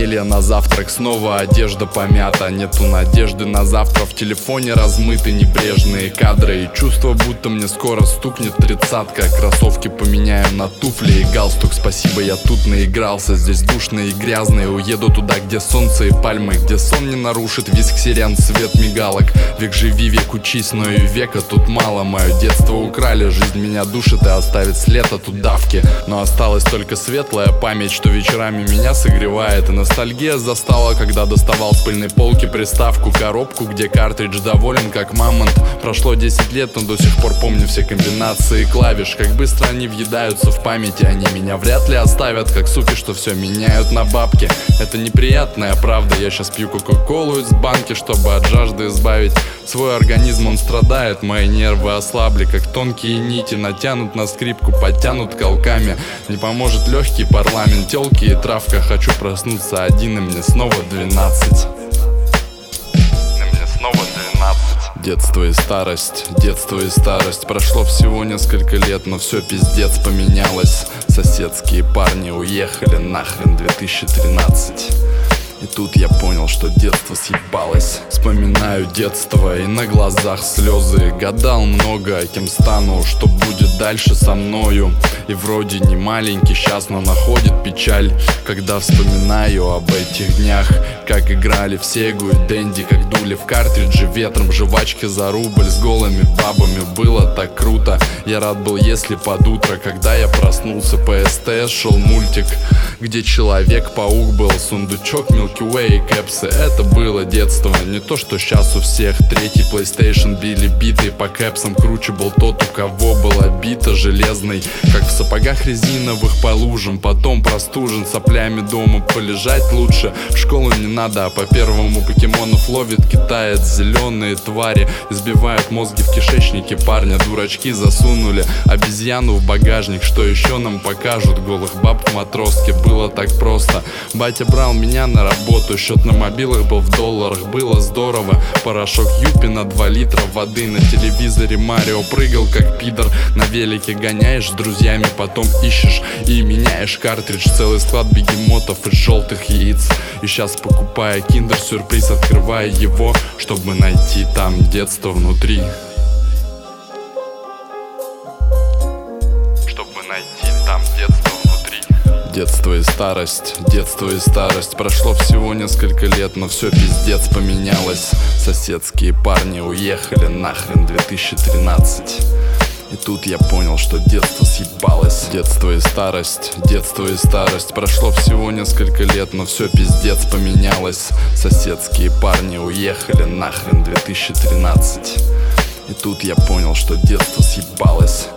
похмелье, на завтрак снова одежда помята. Нету надежды на завтра, в телефоне размыты небрежные кадры. И чувство, будто мне скоро стукнет 30-ка. Кроссовки поменяю на туфли и галстук. Спасибо, я тут наигрался, здесь душно и грязно. И уеду туда, где солнце и пальмы, где сон не нарушит визг сирен, свет мигалок. Век живи, век учись, но и века тут мало. Мое детство украли, жизнь меня душит и оставит след от удавки. Но осталась только светлая память, что вечерами меня согревает. И ностальгия застала, когда доставал с пыльной полки приставку, коробку, где картридж доволен как мамонт. Прошло 10 лет, но до сих пор помню все комбинации клавиш. Как быстро они въедаются в памяти, они меня вряд ли оставят, как суки, что все меняют на бабки. Это неприятная правда, я сейчас пью кока-колу из банки, чтобы от жажды избавить свой организм, он страдает. Мои нервы ослабли, как тонкие нити, натянут на скрипку, подтянут колками. Не поможет легкий парламент, телки и травка. Хочу проснуться один, и мне снова 12. Детство и старость, детство и старость. Прошло всего несколько лет, но все пиздец поменялось. Соседские парни уехали нахрен, 2013. И тут я понял, что детство съебалось. Вспоминаю детство, и на глазах слезы. Гадал много, кем стану, что будет дальше со мною. И вроде не маленький сейчас, но находит печаль, когда вспоминаю об этих днях. Как играли в Сегу и Дэнди, как дули в картриджи ветром, жвачки за рубль с голыми бабами. Было так круто, я рад был, если под утро, когда я проснулся, по СТС шел мультик, где Человек-паук был, сундучок, Milky Way и кэпсы. Это было детство, не то что сейчас у всех. Третий PlayStation били биты, по кэпсам круче был тот, у кого была бита железной, как в сапогах резиновых по лужам. Потом простужен, соплями дома полежать лучше. В школу не надо, а по первому покемонов ловит китаец. Зеленые твари избивают мозги в кишечнике парня. Дурачки засунули обезьяну в багажник. Что еще нам покажут? Голых баб в матроске. Было так просто. Батя брал меня на работу, счет на мобилах был в долларах. Было здорово. Порошок Юпи на 2 литра воды. На телевизоре Марио прыгал как пидор. На велике гоняешь с друзьями, потом ищешь и меняешь картридж. Целый склад бегемотов из желтых яиц. И сейчас, покупая киндер-сюрприз, открывая его, чтобы найти там детство внутри. Чтобы найти там детство внутри. Детство и старость, детство и старость. Прошло всего несколько лет, но все пиздец поменялось. Соседские парни уехали нахрен, 2013. И тут я понял, что детство съебалось. Детство и старость, детство и старость. Прошло всего несколько лет, но все пиздец поменялось. Соседские парни уехали нахрен, 2013. И тут я понял, что детство съебалось.